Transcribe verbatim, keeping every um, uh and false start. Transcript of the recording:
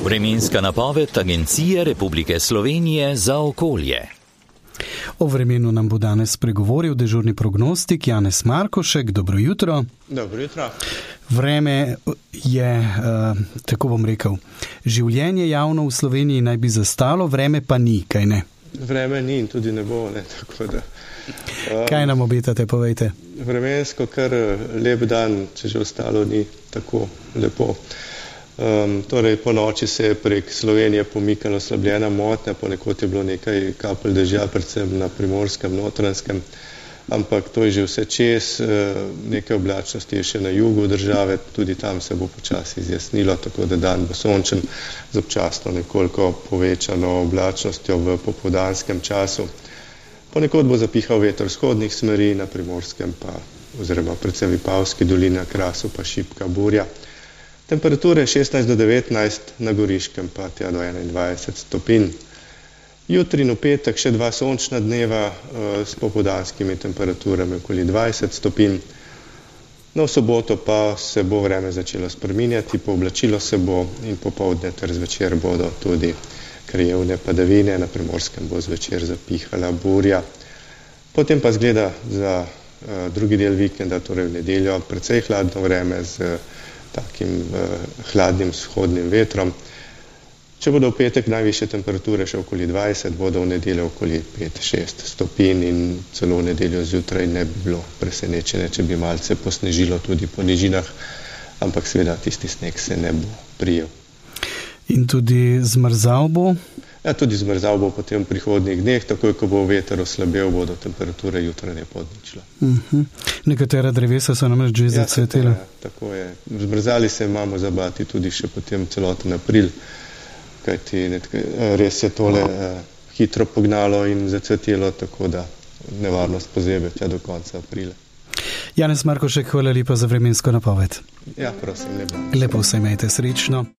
Vremenska napoved Agencije Republike Slovenije za okolje. O vremenu nam bo danes spregovoril dežurni prognostik Janez Markošek. Dobro jutro. Dobro jutro. Vreme je, uh, tako bom rekel, življenje javno v Sloveniji naj bi zastalo, vreme pa ni, kaj ne? Vreme ni in tudi ne bo, ne, tako da. Um, kaj nam obetate, povejte? Vremensko kar lep dan, če že ostalo ni tako lepo. Um, torej, po noči se je prek Slovenije pomikala oslabljena motnja, ponekod je bilo nekaj kapelj dežja, predvsem na Primorskem, Notranjskem, ampak to je že vse čez, nekaj oblačnosti je še na jugu države, tudi tam se bo počasi izjasnilo, tako da dan bo sončen z občasno nekoliko povečano oblačnostjo v popoldanskem času. Ponekod bo zapihal veter vzhodnih smeri, na Primorskem pa, oziroma predvsem Vipavski dolini, na Krasu pa šibka burja. Temperature šestnajst do devetnajst, na Goriškem pa tja do enaindvajset stopinj. Jutri in v petek še dva sončna dneva s popoldanskimi temperaturami okoli dvajset stopinj. No, v soboto pa se bo vreme začelo spreminjati, pooblačilo se bo in popoldne ter zvečer bodo tudi krajevne padavine, na Primorskem bo zvečer zapihala burja. Potem pa zgleda za drugi del vikenda, torej v nedeljo, precej hladno vreme z takim uh, hladnim vzhodnim vetrom. Če bodo v petek najvišje temperature še okoli dvajset, bodo v nedeljo okoli pet šest stopinj in celo v nedeljo zjutraj ne bi bilo presenečenje, če bi malce posnežilo tudi po nižinah, ampak seveda tisti sneg se ne bo prijel. In tudi zmrzal bo? Ja, tudi zmrzal bo potem v prihodnjih dneh, takoj ko bo veter oslabel, bodo temperature jutranje pod ničlo. Uh-huh. Nekatera drevesa so namreč že ja, zacvetela. Tako je. Zmrzali se imamo zabati tudi še potem celoten april, kajti res je tole uh, hitro pognalo in zacvetelo, tako da nevarnost pozebe tja do konca aprila. Janez Markošek, hvala lepa za vremensko napoved. Ja, prosim, lepo. Lepo se imejte, srečno.